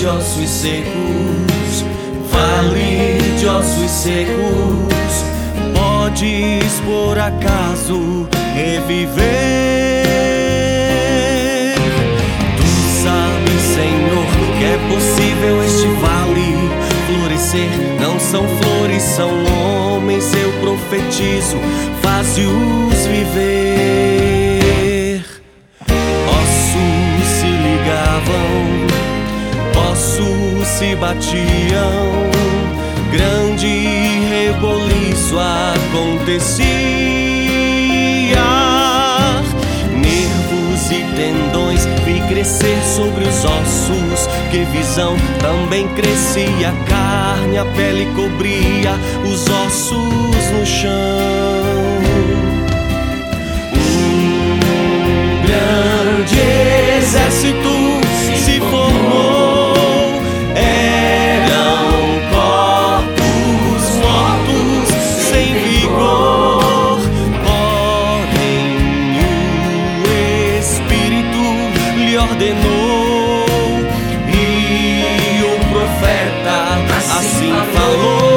de ossos secos, vale de ossos secos, podes por acaso reviver? Tu sabes, Senhor, que é possível este vale florescer. Não são flores, são homens, eu profetizo, faze-os viver. Ossos se ligavam, ossos se batiam, grande reboliço acontecia. Nervos e tendões vi crescer sobre os ossos, que visão também crescia. A carne, a pele cobria os ossos no chão. Um grande exército se formou, eram corpos mortos sem vigor, porém o Espírito lhe ordenou, e o profeta assim falou: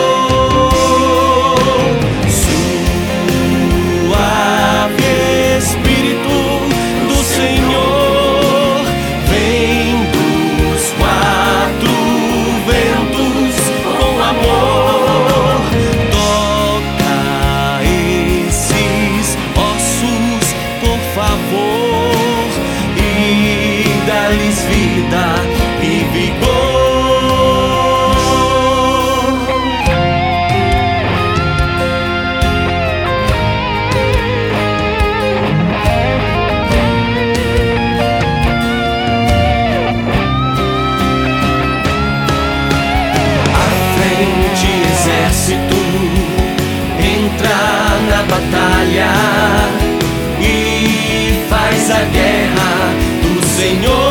Suave Espírito do Senhor, vem dos quatro ventos com amor, toca esses ossos, por favor, e dá-lhes vida e vigor. Exército entra na batalha e faz a guerra do Senhor.